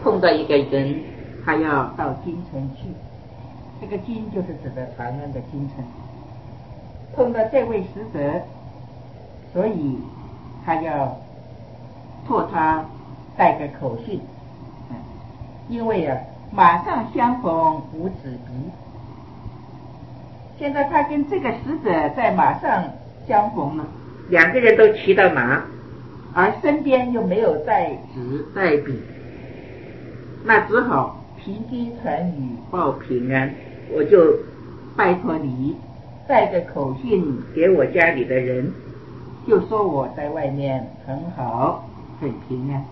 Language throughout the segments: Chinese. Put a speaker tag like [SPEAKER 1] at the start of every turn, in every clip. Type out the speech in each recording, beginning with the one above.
[SPEAKER 1] 碰到一个人，他要到京城去，这个京就是指的长安的京城，碰到这位使者，所以他要托他带个口信，因为马上相逢无纸笔。现在他跟这个使者在马上相逢了，两个人都骑到马，而身边又没有带纸带笔，那只好凭经传语报平安，我就拜托你带个口信给我家里的人，就说我在外面很好很平安。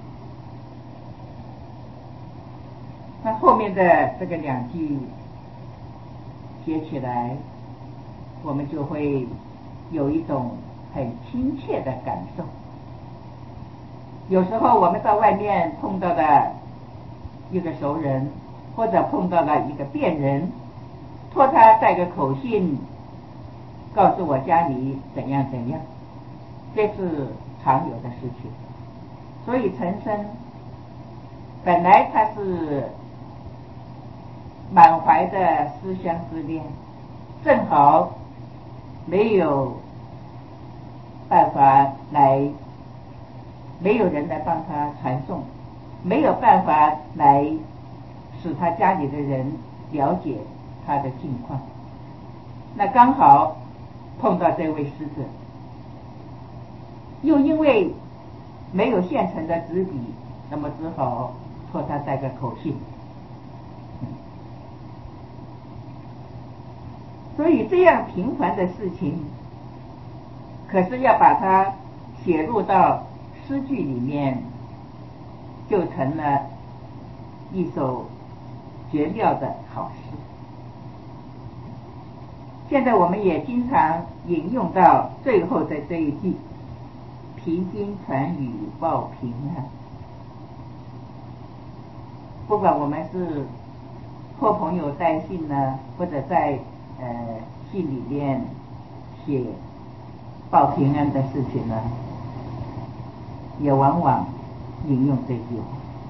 [SPEAKER 1] 那后面的这个两句写起来，我们就会有一种很亲切的感受。有时候我们到外面碰到的一个熟人，或者碰到了一个便人，托他带个口信告诉我家里怎样怎样，这是常有的事情。所以陈升本来他是满怀的思乡之恋，正好没有办法来，没有人来帮他传送，没有办法来使他家里的人了解他的境况，那刚好碰到这位使者，又因为没有现成的纸笔，那么只好托他带个口信。所以这样平凡的事情，可是要把它写入到诗句里面，就成了一首绝妙的好诗。现在我们也经常引用到最后的这一句，凭经传语报平安。不管我们是托朋友带信呢，或者在信里面写报平安的事情呢，也往往引用这句话。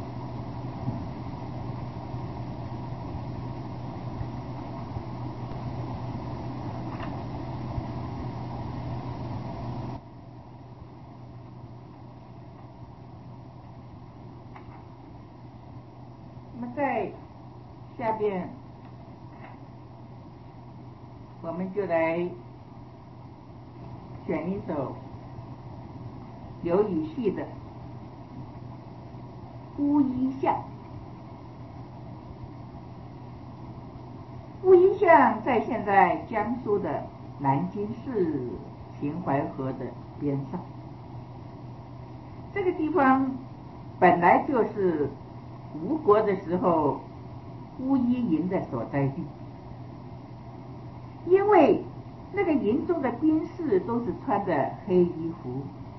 [SPEAKER 1] 那么在下边我们就来选一首刘禹锡的《乌衣巷》。乌衣巷在现在江苏的南京市秦淮河的边上，这个地方本来就是吴国的时候乌衣营的所在地，因为那个营中的兵士都是穿着黑衣服，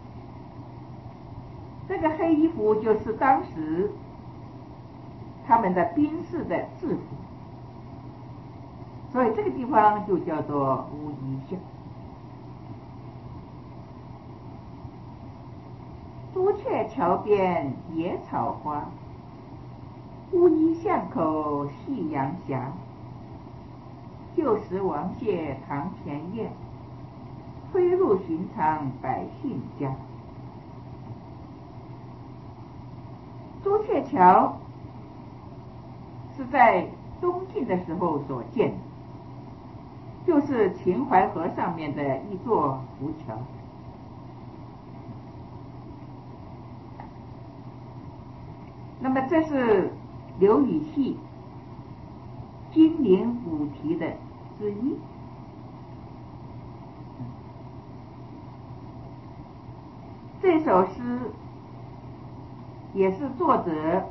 [SPEAKER 1] 这个黑衣服就是当时他们的兵士的制服，所以这个地方就叫做乌衣巷。朱雀桥边野草花，乌衣巷口夕阳斜。旧时王谢堂前燕，飞入寻常百姓家。朱雀桥是在东晋的时候所建的，就是秦淮河上面的一座浮桥。那么这是刘禹锡金陵五题的之一。这首诗也是作者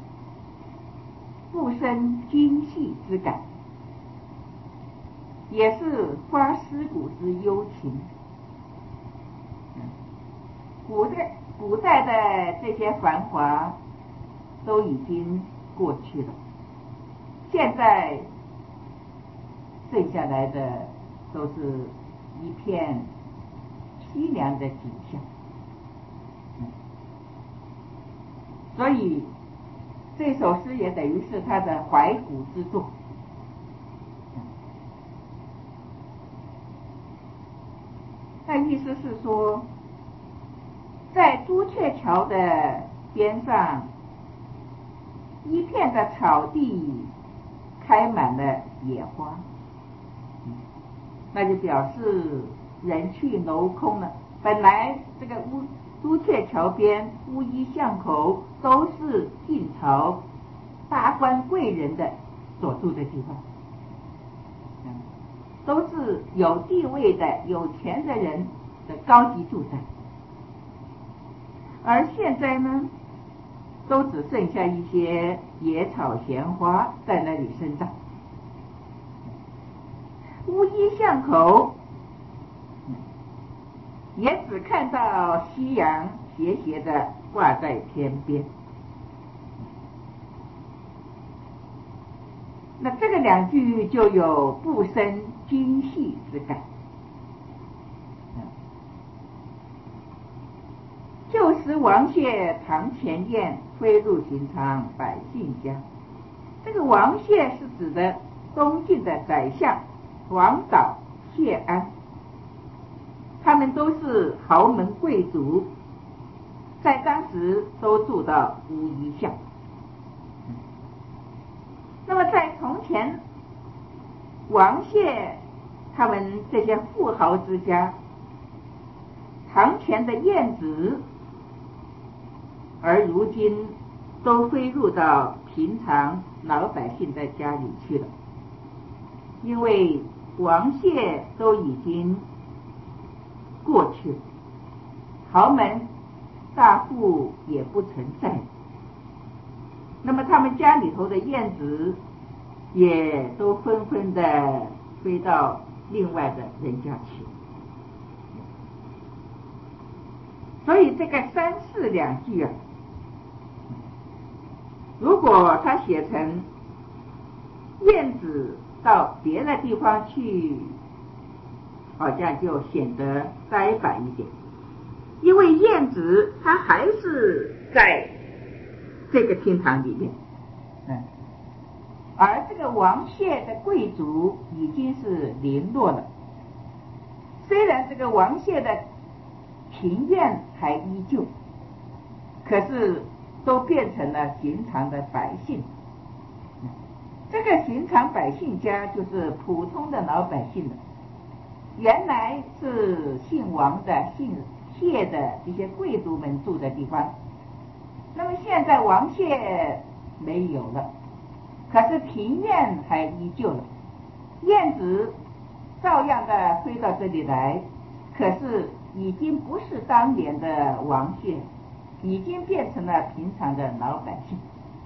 [SPEAKER 1] 附身京戏之感，也是发思古之幽情。古代的这些繁华都已经过去了，现在剩下来的都是一片凄凉的景象。所以这首诗也等于是他的怀古之作。那意思是说，在朱雀桥的边上，一片的草地开满了野花，那就表示人去楼空了。本来这个朱雀桥边乌衣巷口都是晋朝达官贵人的所住的地方，都是有地位的有钱的人的高级住宅，而现在呢，都只剩下一些野草闲花在那里生长。乌衣巷口也只看到夕阳斜斜的挂在天边。那这个两句就有不生今夕之感。旧时王谢堂前燕，飞入寻常百姓家。这个王谢是指的东晋的宰相王导、谢安，他们都是豪门贵族，在当时都住到乌衣巷。那么在从前，王谢他们这些富豪之家，堂前的燕子，而如今都飞入到平常老百姓的家里去了，因为王谢都已经过去了，豪门大户也不存在了，那么他们家里头的燕子也都纷纷的飞到另外的人家去，所以这个三四两句啊，如果他写成燕子到别的地方去，好像就显得呆板一点，因为燕子它还是在这个厅堂里面，而这个王谢的贵族已经是零落了。虽然这个王谢的庭院还依旧，可是都变成了寻常的百姓。这个寻常百姓家就是普通的老百姓了，原来是姓王的姓谢的一些贵族们住的地方，那么现在王谢没有了，可是庭院还依旧了，燕子照样的飞到这里来，可是已经不是当年的王谢，已经变成了平常的老百姓。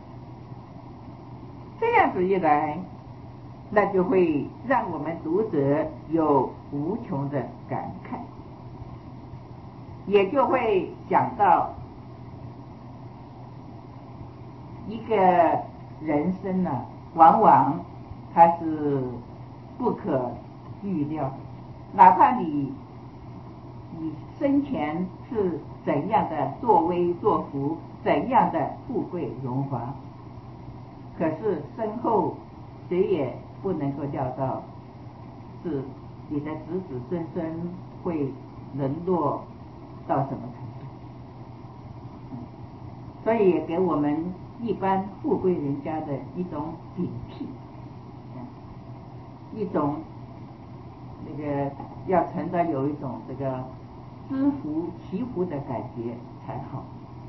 [SPEAKER 1] 这样子一来，那就会让我们读者有无穷的感慨，也就会想到一个人生呢，往往它是不可预料，哪怕你生前是怎样的作威作福，怎样的富贵荣华，可是身后谁也不能够料到，是你的子子孙孙会沦落到什么程度。所以也给我们一般富贵人家的一种警惕，一种那个要存的有一种这个知福祈福的感觉才好。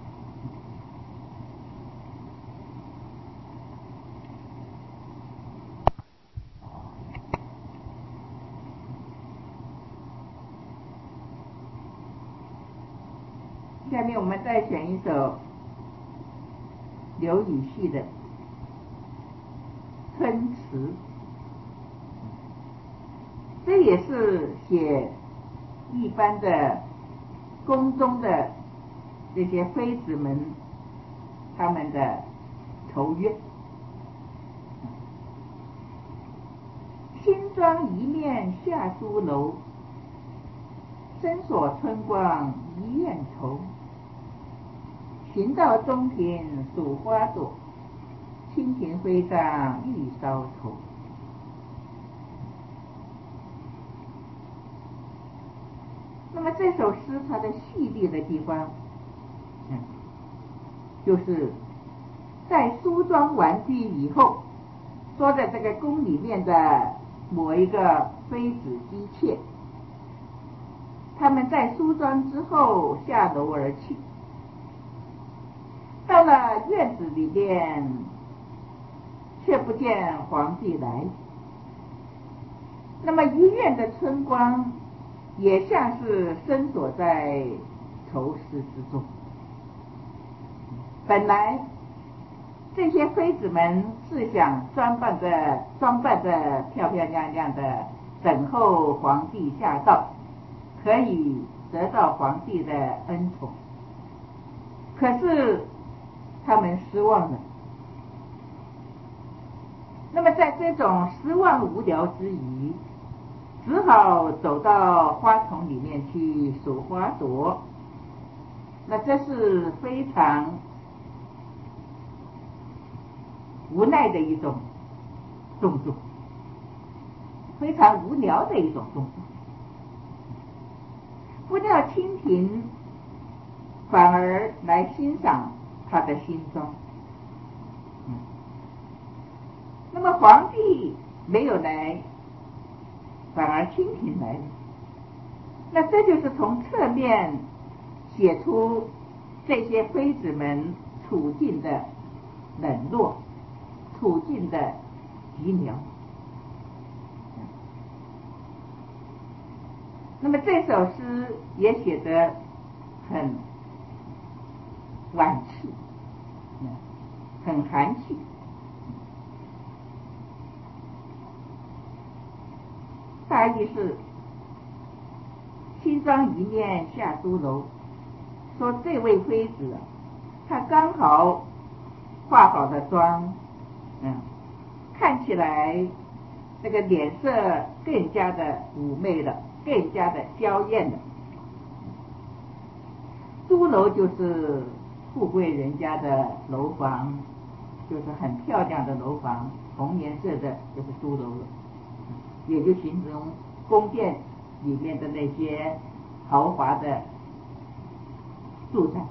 [SPEAKER 1] 下面我们再选一首刘禹锡的《春词》，这也是写一般的宫中的这些妃子们他们的愁怨。新妆一面下书楼，深锁春光一院愁。行到中庭数花朵， 蜻蜓飞上玉搔头。那么这首诗它的细腻的地方，就是在梳妆完毕以后，说在这个宫里面的某一个妃子姬妾，他们在梳妆之后下楼而去，到了院子里面，却不见皇帝来。那么一院的春光也像是深锁在愁思之中。本来这些妃子们是想装扮着漂漂亮亮的等候皇帝下诏，可以得到皇帝的恩宠，可是他们失望了。那么在这种失望无聊之余，只好走到花丛里面去数花朵。那这是非常无奈的一种动作，非常无聊的一种动作。不料蜻蜓反而来欣赏他的新装。那么皇帝没有来，反而蜻蜓来了。那这就是从侧面写出这些妃子们处境的冷落，处境的寂寥。那么这首诗也写得很婉气，很含蓄。大意是新妆一面下书楼，说这位妃子她刚好化好了妆，看起来这个脸色更加的妩媚了，更加的娇艳了。书楼就是富贵人家的楼房，就是很漂亮的楼房，红颜色的就是书楼了，也就形容宫殿里面的那些豪华的住宅。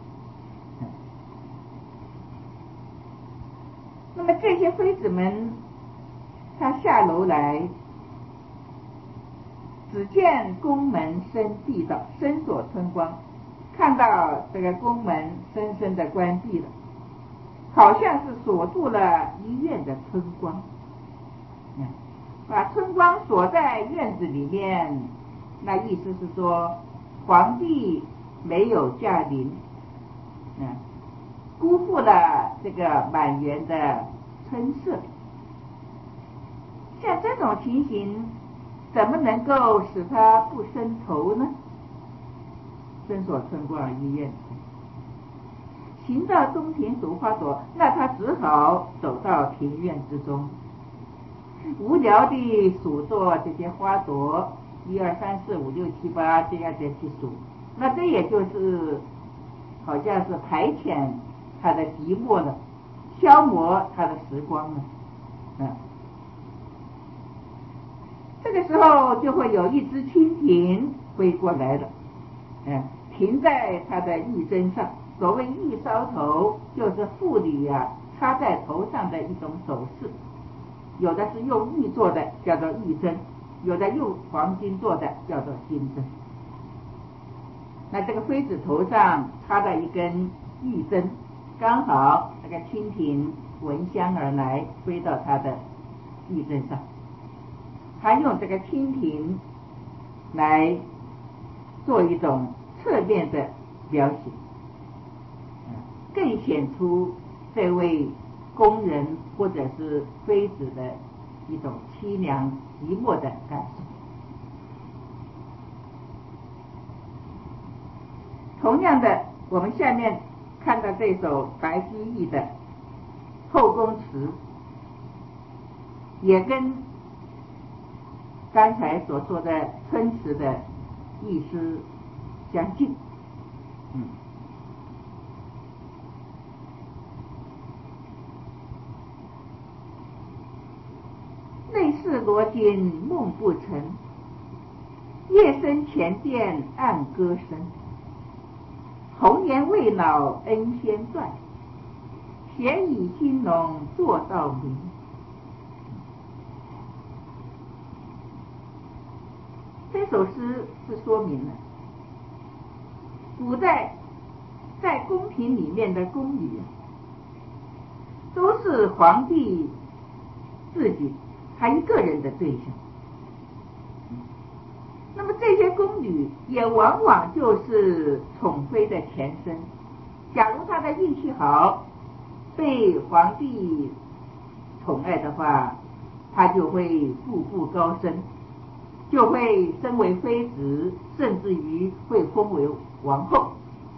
[SPEAKER 1] 那么这些妃子们她下楼来，只见宫门深闭的，深锁春光，看到这个宫门深深的关闭了，好像是锁住了一院的春光，把春光锁在院子里面，那意思是说皇帝没有驾临，辜负了这个满园的春色。像这种情形，怎么能够使他不生愁呢？深锁春光一院，行到中庭数花朵，那他只好走到庭院之中，无聊地数作这些花朵，1、2、3、4、5、6、7、8这样的去数。那这也就是好像是排遣他的寂寞了，消磨他的时光了。这个时候就会有一只蜻蜓飞过来了，停在他的玉簪上。所谓玉搔头，就是妇女插在头上的一种首饰，有的是用玉做的叫做玉簪，有的用黄金做的叫做金簪。那这个妃子头上插了一根玉簪，刚好那个蜻蜓闻香而来，飞到她的玉簪上。他用这个蜻蜓来做一种侧面的描写，更显出这位宫人或者是妃子的一种凄凉寂寞的感受。同样的，我们下面看到这首白居易的《后宫词》，也跟刚才所说的春词的意思相近。 似罗巾梦不成，夜深前殿暗歌声。童年未老恩先断，闲倚金笼坐到明。这首诗是说明了古代在宫廷里面的宫女都是皇帝自己他一个人的对象，那么这些宫女也往往就是宠妃的前身。假如她的运气好，被皇帝宠爱的话，她就会步步高升，就会升为妃子，甚至于会封为王后。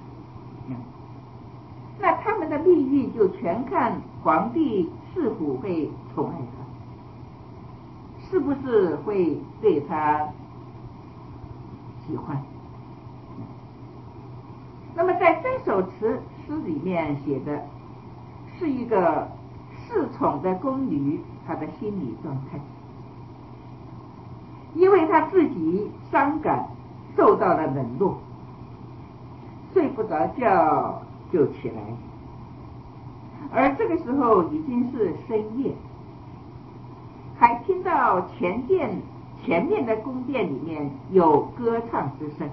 [SPEAKER 1] 那他们的命运就全看皇帝是否会宠爱她，是不是会对她喜欢。那么在这首诗里面写的是一个恃宠的宫女她的心理状态，因为她自己伤感，受到了冷落，睡不着觉就起来，而这个时候已经是深夜，还听到前面的宫殿里面有歌唱之声，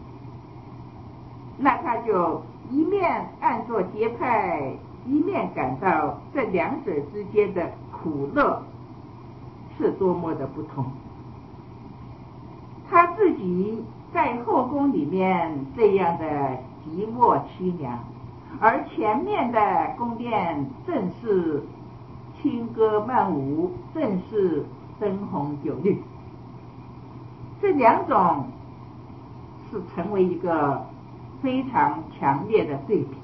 [SPEAKER 1] 那他就一面按作节拍，一面感到这两者之间的苦乐是多么的不同。他自己在后宫里面这样的寂寞凄凉，而前面的宫殿正是轻歌曼舞，正是灯红酒绿，这两种是成为一个非常强烈的对比，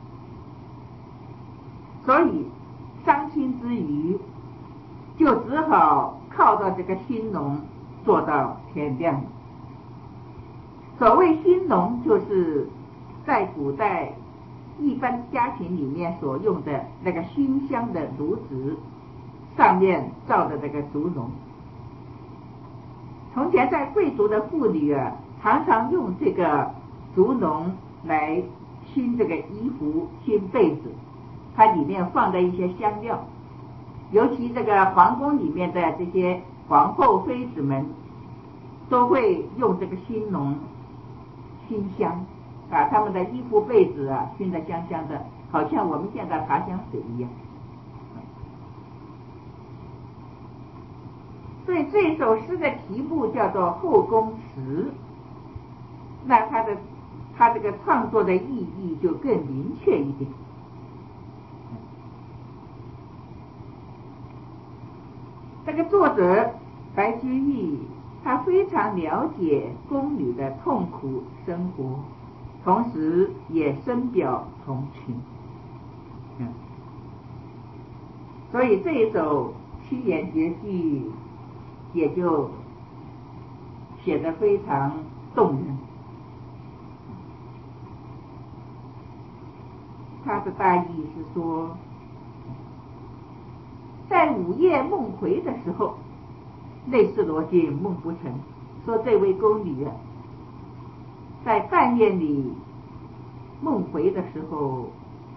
[SPEAKER 1] 所以伤心之余就只好靠到这个兴隆做到天亮。所谓兴隆，就是在古代一般家庭里面所用的那个熏香的炉子上面照的那个烛笼。从前在贵族的妇女常常用这个烛笼来熏这个衣服、熏被子，它里面放的一些香料，尤其这个皇宫里面的这些皇后妃子们都会用这个兴隆熏香，把他们的衣服被子熏得香香的，好像我们现在爬香水一样。所以这首诗的题目叫做《后宫词》，那它这个创作的意义就更明确一点。这个作者白居易，他非常了解宫女的痛苦生活，同时也深表同情。所以这一首七言绝句也就写得非常动人。他的大意是说，在午夜梦回的时候，类似罗巾梦不成，说这位宫女在半夜里梦回的时候，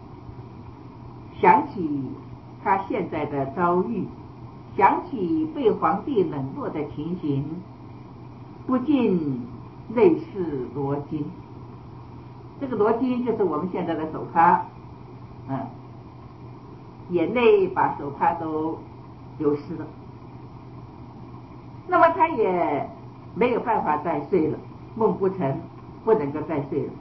[SPEAKER 1] 想起她现在的遭遇，想起被皇帝冷落的情形，不禁泪似罗巾。这个罗巾就是我们现在的手帕，眼泪把手帕都流失了。那么他也没有办法再睡了，梦不成，不能够再睡了。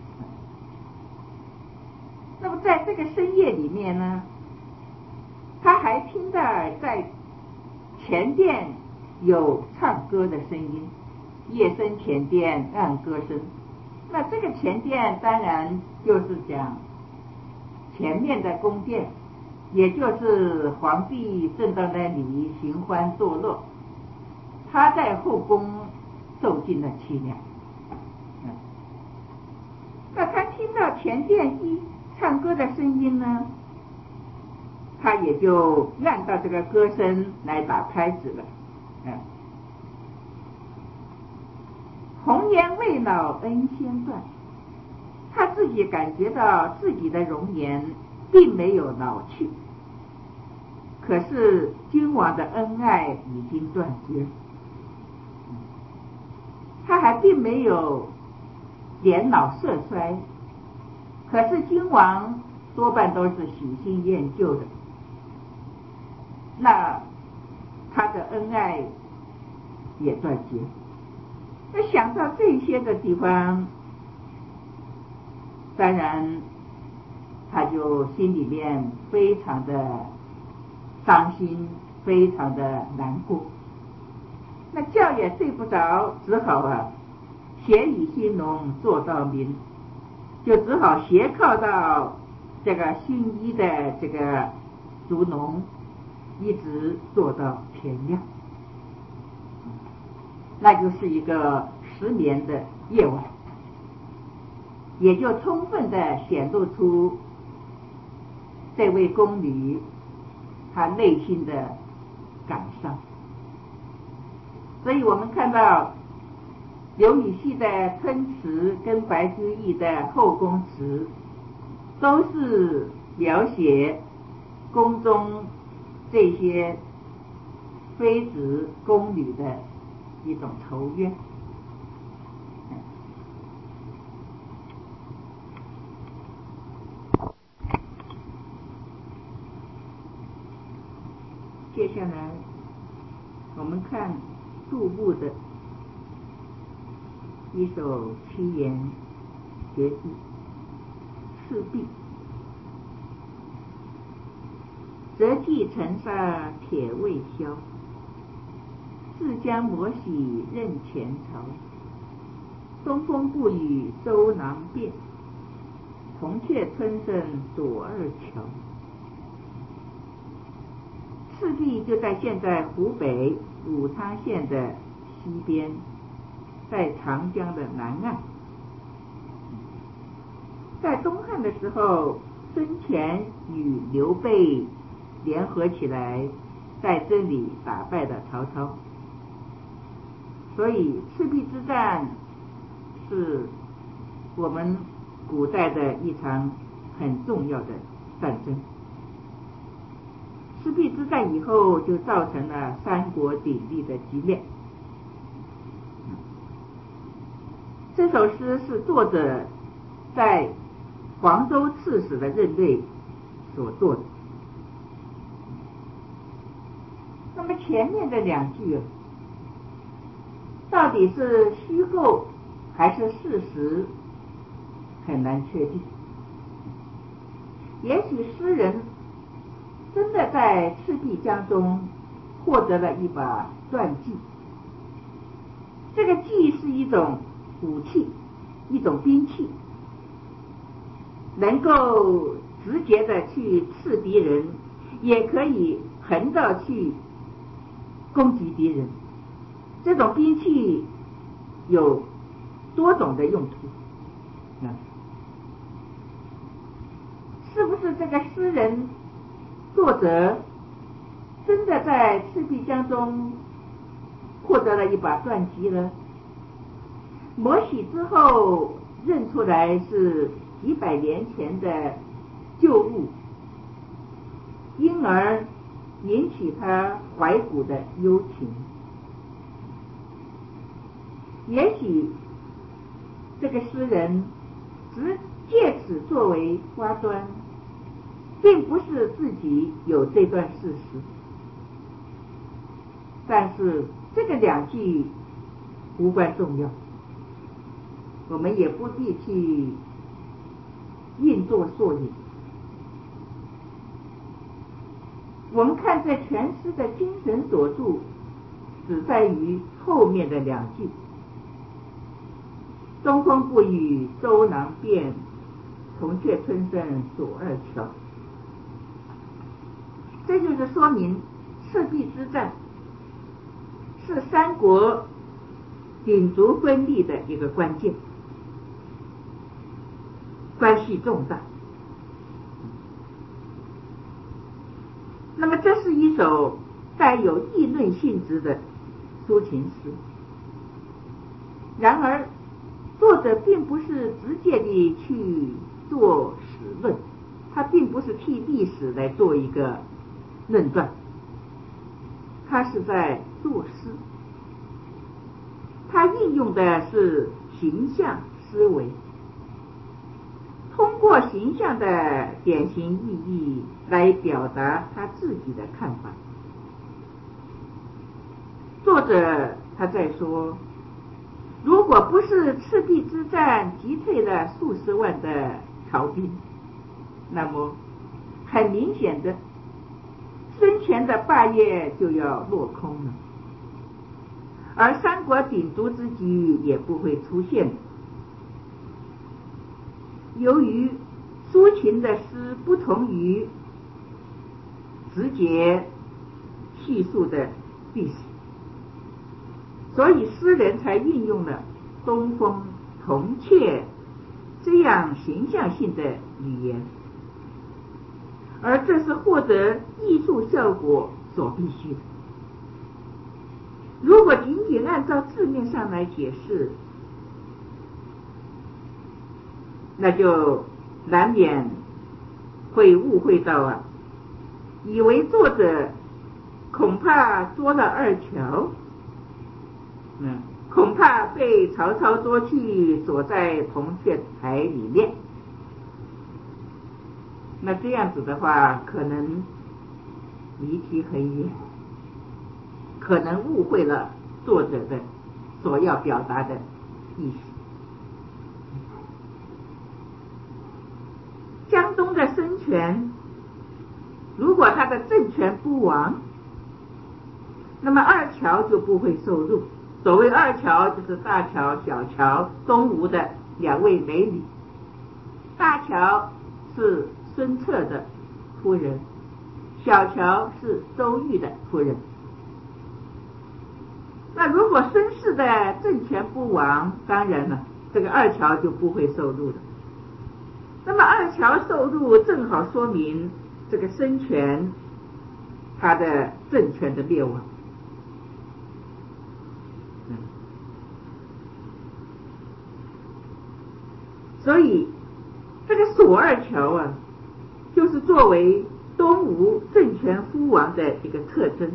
[SPEAKER 1] 那么在这个深夜里面呢，他还听到在前殿有唱歌的声音，夜深前殿暗歌声。那这个前殿当然就是讲前面的宫殿，也就是皇帝正在那里寻欢作乐，他在后宫受尽了凄凉。那他听到前殿一唱歌的声音呢，他也就按照这个歌声来打拍子了。 红颜未老恩先断，他自己感觉到自己的容颜并没有老去，可是君王的恩爱已经断绝，他还并没有年老色衰，可是君王多半都是喜新厌旧的，那他的恩爱也断绝。那想到这些的地方，当然他就心里面非常的伤心，非常的难过，那觉也睡不着，只好斜以兴隆坐到明，就只好斜靠到这个薰衣的这个竹笼，一直坐到天亮，那就是一个失眠的夜晚，也就充分的显露出这位宫女她内心的感伤。所以我们看到刘禹锡的春词跟白居易的后宫词，都是描写宫中这些妃子宫女的一种仇怨。接下来我们看杜牧的一首七言绝句《赤壁》。折戟沉沙铁未销，自将磨洗认前朝。东风不与周郎便，铜雀春深锁二乔。赤壁就在现在湖北武昌县的西边，在长江的南岸。在东汉的时候，孙权与刘备联合起来，在这里打败了曹操，所以赤壁之战是我们古代的一场很重要的战争。赤壁之战以后，就造成了三国鼎立的局面。这首诗是作者在黄州刺史的任内所作的。那么前面的两句到底是虚构还是事实，很难确定。也许诗人真的在赤壁江中获得了一把断戟，这个戟是一种武器，一种兵器，能够直接的去刺敌人，也可以横着去攻击敌人。这种兵器有多种的用途，是不是这个诗人作者真的在赤壁江中获得了一把断戟呢？磨洗之后认出来是几百年前的旧物，因而引起他怀古的幽情。也许这个诗人只借此作为花端，并不是自己有这段事实，但是这个两句无关重要，我们也不必去硬作索引。我们看这全诗的精神所在，只在于后面的两句：东风不与周郎便，铜雀春深锁二乔。这就是说明赤壁之战是三国鼎足分立的一个关键，关系重大。那么这是一首带有议论性质的抒情诗。然而作者并不是直接的去做史论，他并不是替历史来做一个论断，他是在作诗，他运用的是形象思维，通过形象的典型意义来表达他自己的看法。作者他在说，如果不是赤壁之战击退了数十万的曹兵，那么很明显的孙权的霸业就要落空了，而三国鼎足之机也不会出现。由于抒情的诗不同于直接叙述的历史，所以诗人才运用了东风铜雀这样形象性的语言，而这是获得艺术效果所必须的。如果仅仅按照字面上来解释，那就难免会误会到以为作者恐怕捉了二乔，恐怕被曹操捉去锁在铜雀台里面。那这样子的话，可能离题很远，可能误会了作者的所要表达的意思。江东的孙权，如果他的政权不亡，那么二乔就不会受辱。所谓二乔，就是大乔、小乔，东吴的两位美女。大乔是孙策的夫人，小乔是周瑜的夫人。那如果孙氏的政权不亡，当然了，这个二乔就不会受辱的。那么二乔受辱，正好说明这个孙权他的政权的灭亡。所以这个锁二乔就是作为东吴政权夫亡的一个特征。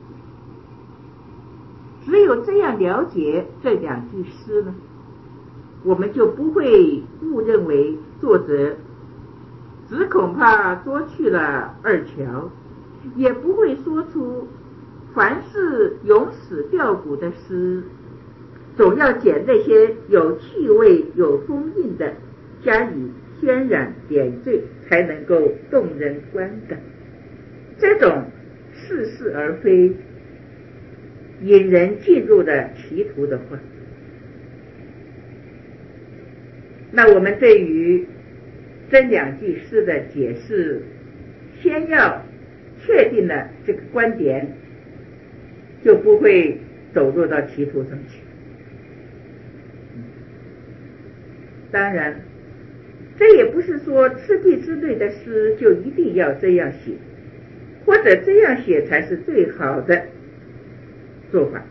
[SPEAKER 1] 只有这样了解这两句诗呢，我们就不会误认为作者只恐怕捉去了二乔，也不会说出凡是咏史吊古的诗，总要捡那些有趣味有风韵的加以渲染点缀，才能够动人观感。这种似是而非引人进入了歧途的话，那我们对于这两句诗的解释，先要确定了这个观点，就不会走入到歧途中去。当然这也不是说赤壁之类的诗就一定要这样写，或者这样写才是最好的做法。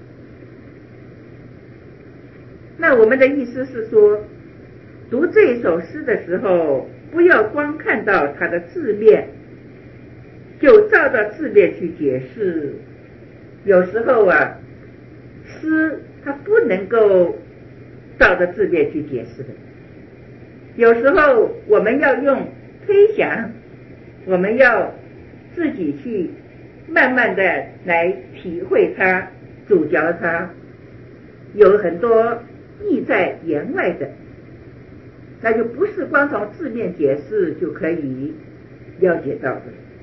[SPEAKER 1] 那我们的意思是说，读这一首诗的时候，不要光看到它的字面就照着字面去解释。有时候诗它不能够照着字面去解释的，有时候我们要用推想，我们要自己去慢慢的来体会它、咀嚼它，有很多意在言外的，那就不是光从字面解释就可以了解到的。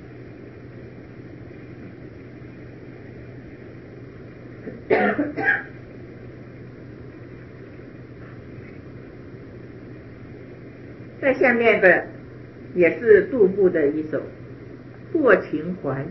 [SPEAKER 1] 在下面的也是杜牧的一首《过秦淮》。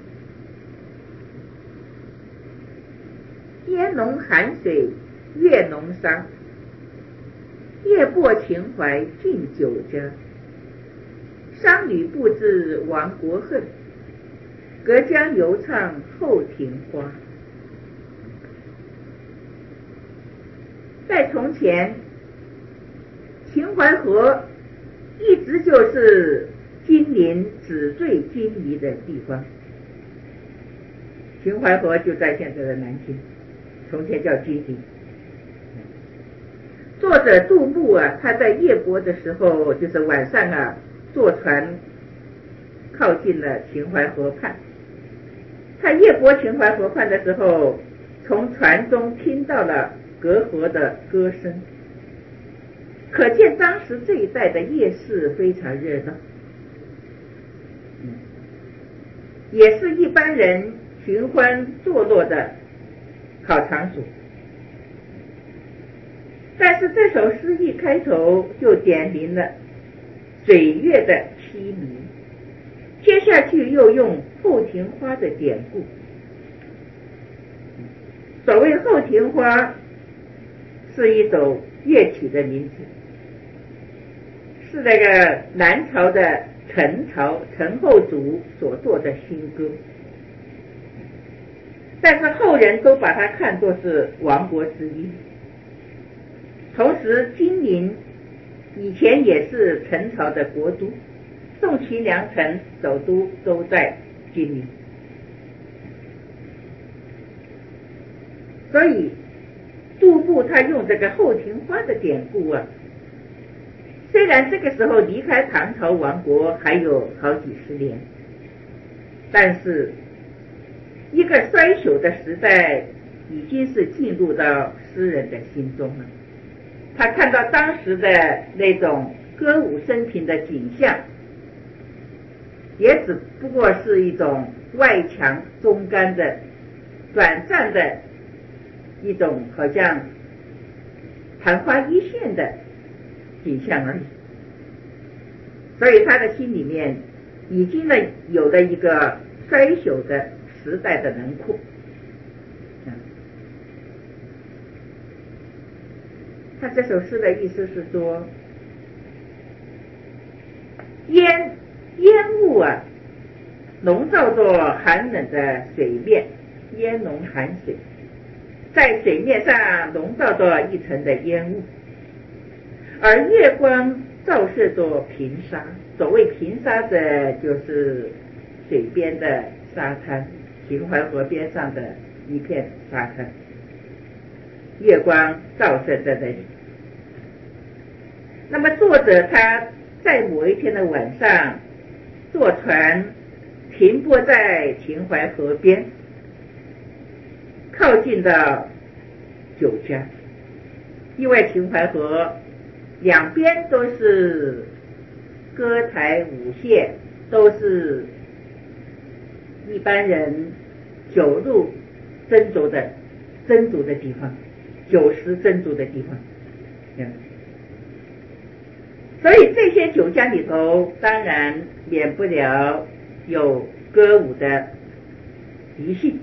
[SPEAKER 1] 烟浓寒水月浓沙，夜泊秦淮近酒家。商女不知亡国恨，隔江犹唱后庭花。 前秦淮河一直就是金陵纸醉金迷的地方。秦淮河就在现在的南京，从前叫金陵。作者杜牧啊，他在夜泊的时候，就是晚上啊，坐船靠近了秦淮河畔。他夜泊秦淮河畔的时候，从船中听到了隔河的歌声，可见当时这一带的夜市非常热闹，也是一般人寻欢作乐的好场所。但是这首诗一开头就点明了水月的凄迷，接下去又用后庭花的典故。所谓后庭花是一首乐曲的名字，是那个南朝的陈后主所作的新歌，但是后人都把它看作是亡国之音。同时金陵以前也是陈朝的国都，宋齐梁陈首都都在金陵，所以杜牧他用这个后庭花的典故啊，虽然这个时候离开唐朝亡国还有好几十年，但是一个衰朽的时代已经是进入到诗人的心中了。他看到当时的那种歌舞升平的景象，也只不过是一种外强中干的短暂的一种好像昙花一现的景象而已，所以他的心里面已经有了一个衰朽的时代的轮廓。他这首诗的意思是说，烟雾啊笼罩着寒冷的水面，烟笼寒水，在水面上笼罩着一层的烟雾，而月光照射着平沙。所谓平沙的就是水边的沙滩，秦淮河边上的一片沙滩，月光照射在这里。那么作者他在某一天的晚上坐船停泊在秦淮河边，靠近到酒家，因为秦淮河两边都是歌台舞榭，都是一般人酒入斟酌的地方，酒食斟酌的地方。所以这些酒家里头当然免不了有歌舞的习性，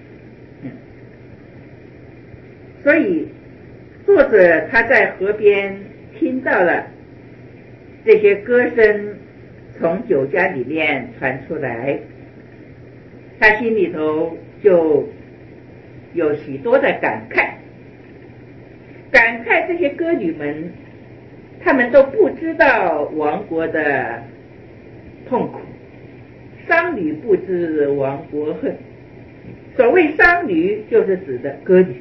[SPEAKER 1] 所以作者他在河边听到了这些歌声从酒家里面传出来，他心里头就有许多的感慨这些歌女们他们都不知道亡国的痛苦，商女不知亡国恨。所谓商女就是指的歌女，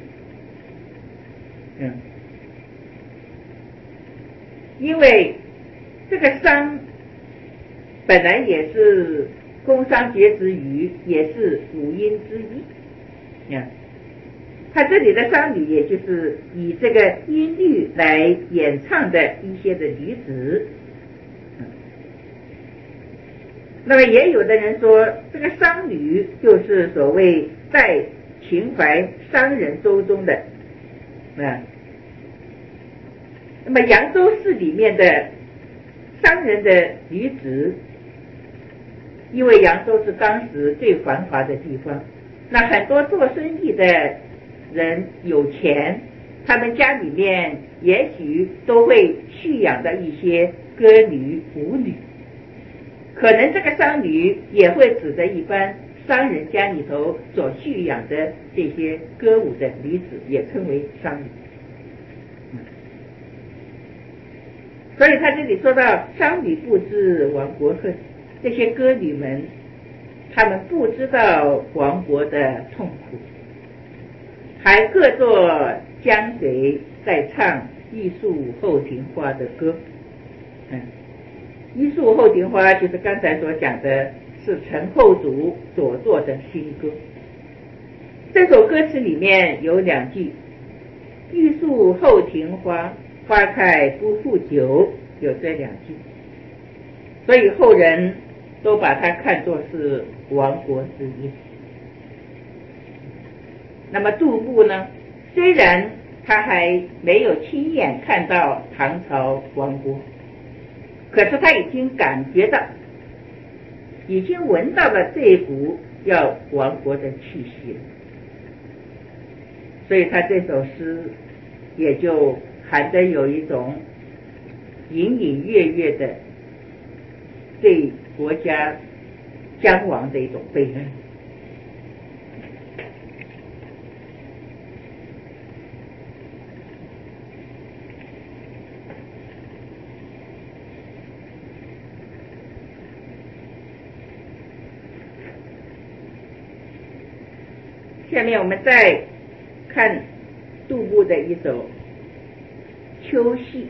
[SPEAKER 1] 因为这个商本来也是宫商角徵羽，也是五音之一，他这里的商女也就是以这个音律来演唱的一些的女子。那么也有的人说这个商女就是所谓在秦淮商人周中的那么扬州市里面的商人的女子，因为扬州是当时最繁华的地方，那很多做生意的人有钱，他们家里面也许都会蓄养的一些歌女舞女，可能这个商女也会指的一般商人家里头所蓄养的这些歌舞的女子，也称为商女。 所以他这里说到商女不知亡国恨，这些歌女们他们不知道亡国的痛苦，还各作江水在唱玉树后庭花的歌。玉树后庭花就是刚才所讲的，是陈后主所作的新歌。这首歌词里面有2句，玉树后庭花，花开不复久，有这2句，所以后人都把它看作是亡国之音。那么杜牧呢，虽然他还没有亲眼看到唐朝亡国，可是他已经感觉到，已经闻到了这一股要亡国的气息了，所以他这首诗也就含着有一种隐隐约约的对国家将亡的一种悲哀。下面我们再看杜牧的一首秋夕。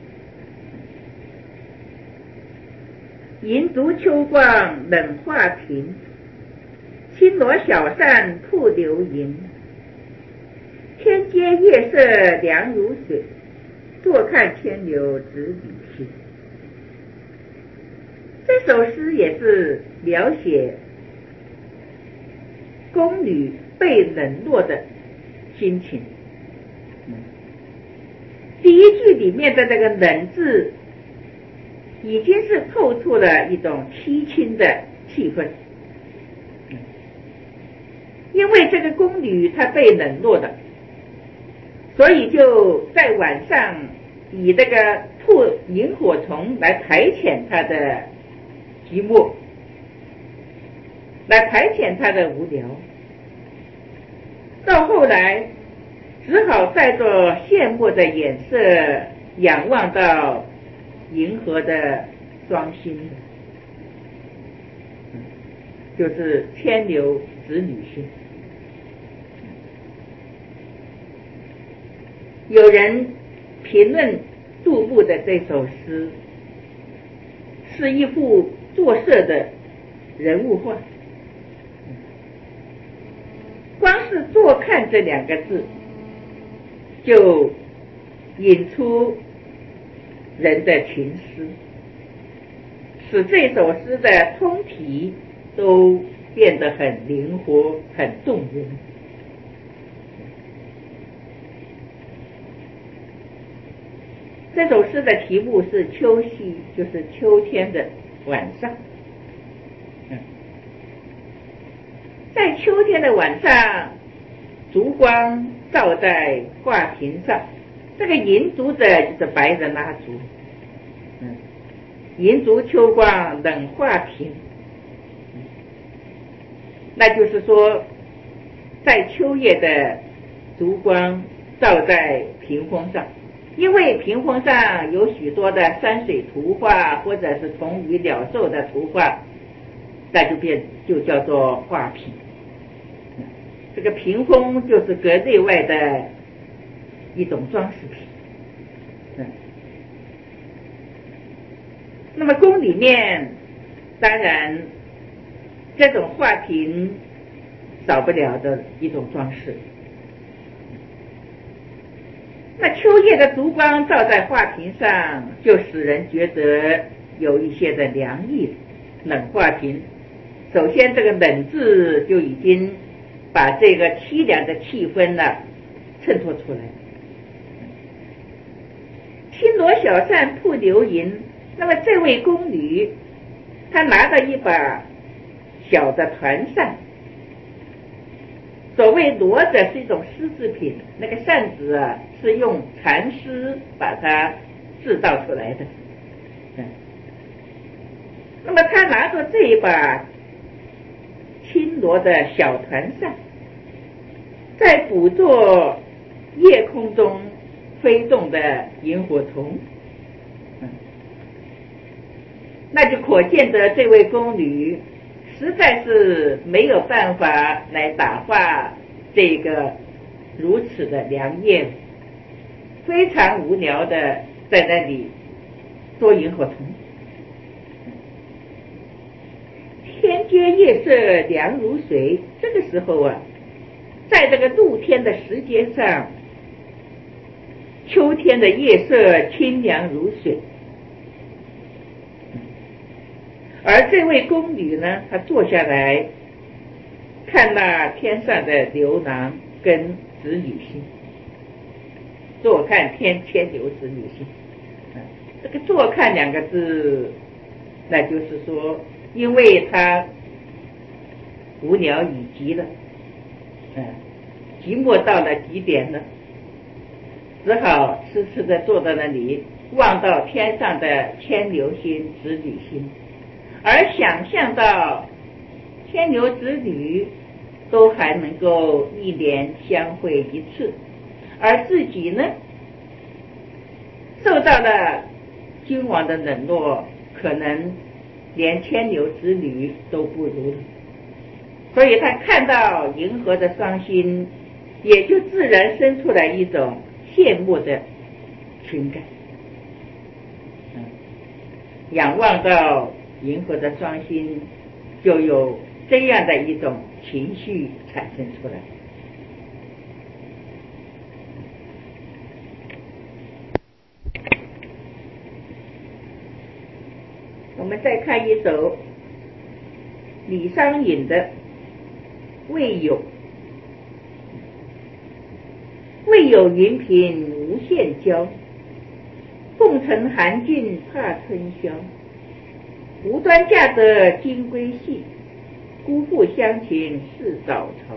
[SPEAKER 1] 银烛秋光冷画屏，轻罗小扇扑流萤。天阶夜色凉如水，坐看牵牛直履行。这首诗也是描写宫女被冷落的心情。第一句里面的这个冷字已经是透出了一种凄清的气氛，因为这个宫女她被冷落的，所以就在晚上以这个吐萤火虫来排遣她的寂寞，来排遣她的无聊，到后来只好带着羡慕的眼色仰望到银河的双星，就是牵牛直履行。有人评论杜牧的这首诗是一幅作色的人物画，光是坐看这2个字就引出人的情思，使这首诗的通体都变得很灵活很动人。这首诗的题目是秋夕，就是秋天的晚上。在秋天的晚上，烛光照在画屏上，这个银烛者就是白人蜡烛，银烛秋光冷画屏，那就是说在秋夜的烛光照在屏风上，因为屏风上有许多的山水图画或者是虫鱼鸟兽的图画，那就叫做画屏。这个屏风就是阁内外的一种装饰品。那么宫里面当然这种画屏少不了的一种装饰。那秋夜的烛光照在画屏上，就使人觉得有一些的凉意。冷画屏，首先这个冷字就已经把这个凄凉的气氛呢衬托出来。轻罗小扇扑流萤，那么这位宫女她拿着一把小的团扇，所谓罗的是一种丝制品，那个扇子啊是用蚕丝把它制造出来的。那么他拿着这一把轻罗的小团扇，在捕捉夜空中飞动的萤火虫。 那就可见得这位宫女实在是没有办法来打发这个如此的良夜，非常无聊的在那里捉萤火虫。天阶夜色凉如水，这个时候啊，在这个露天的石阶上，秋天的夜色清凉如水，而这位宫女呢，她坐下来看那天上的牛郎跟织女星，坐看天牵牛织女星。这个坐看两个字，那就是说因为她无聊已极了，寂寞到了极点了，只好痴痴地坐在那里，望到天上的牵牛星织女星，而想象到牵牛织女都还能够一年相会一次，而自己呢，受到了君王的冷落，可能连牵牛织女都不如了。所以他看到银河的双星，也就自然生出来一种羡慕的情感。仰望到银河的双星，就有这样的一种情绪产生出来。我们再看一首李商隐的未有。未有云频无限娇，凤城寒尽怕春宵。无端嫁得金龟婿，辜负乡情似早朝。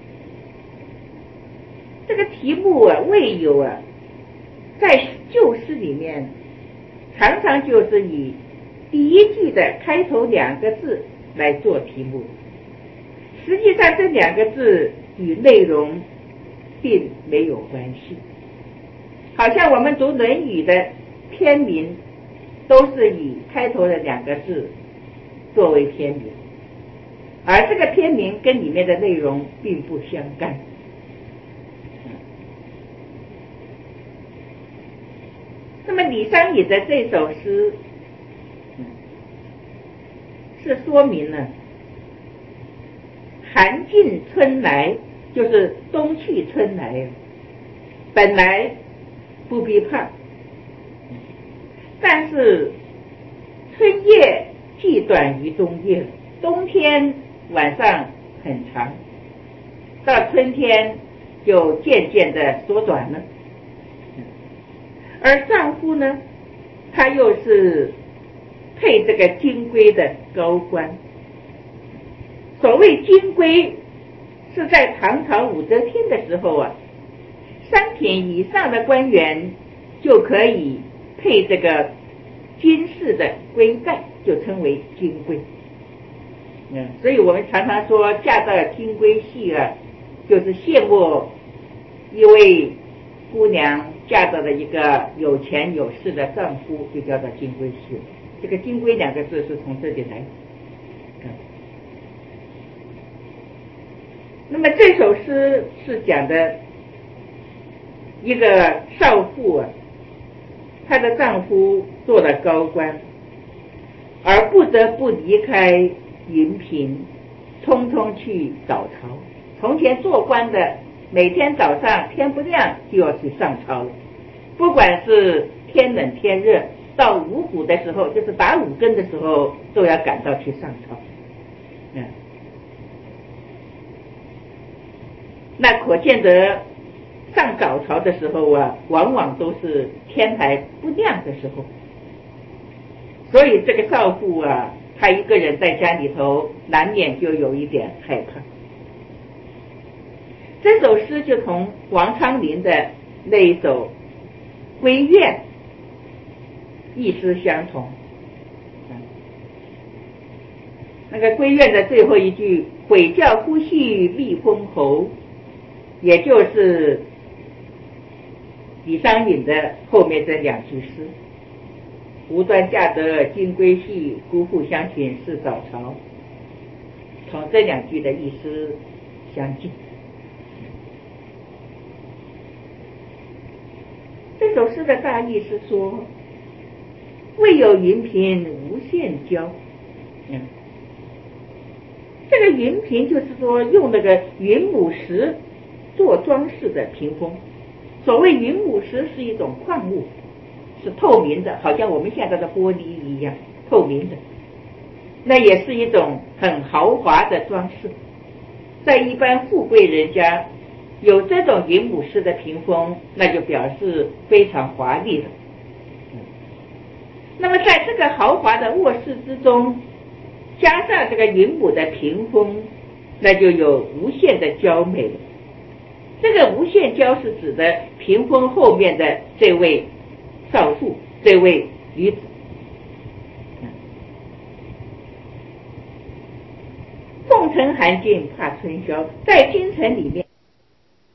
[SPEAKER 1] 这个题目啊，未有啊，在旧诗里面常常就是以第一句的开头两个字来做题目，实际上这两个字与内容并没有关系。好像我们读《论语》的篇名都是以开头的两个字作为篇名，而这个篇名跟里面的内容并不相干。那么李商隐的这首诗是说明了寒尽春来，就是冬去春来，本来不必怕，但是春夜既短于冬夜，冬天晚上很长，到春天就渐渐的缩短了。而丈夫呢，他又是配这个金龟的高官。所谓金龟，是在唐朝武则天的时候啊，3品以上的官员就可以配这个金饰的龟带，就称为金龟。所以我们常常说嫁到金龟婿啊，就是羡慕一位姑娘嫁到了一个有钱有势的丈夫，就叫做金龟婿。这个金龟两个字是从这里来。那么这首诗是讲的一个少妇啊，她的丈夫做了高官，而不得不离开云频，匆匆去早朝。从前做官的每天早上天不亮就要去上朝了，不管是天冷天热，到五谷的时候，就是打5更的时候，都要赶到去上朝。那可见得上早朝的时候啊，往往都是天还不亮的时候，所以这个少妇啊，她一个人在家里头，难免就有一点害怕。这首诗就同王昌龄的那一首《闺怨》意思相同。那个《闺怨》的最后一句“悔教夫婿觅封侯”，也就是李商隐的后面这2句诗。 无端嫁得金龟婿，姑父相请是早朝。同这两句的意思相近。这首诗的大意是说，未有云屏无限娇。这个云屏就是说用那个云母石做装饰的屏风。所谓云母石是一种矿物，是透明的，好像我们现在的玻璃一样透明的，那也是一种很豪华的装饰。在一般富贵人家有这种云母石的屏风，那就表示非常华丽了。那么在这个豪华的卧室之中加上这个云母的屏风，那就有无限的娇美了。这个无限娇是指的屏风后面的这位少妇，这位女子。凤城寒尽怕春宵，在京城里面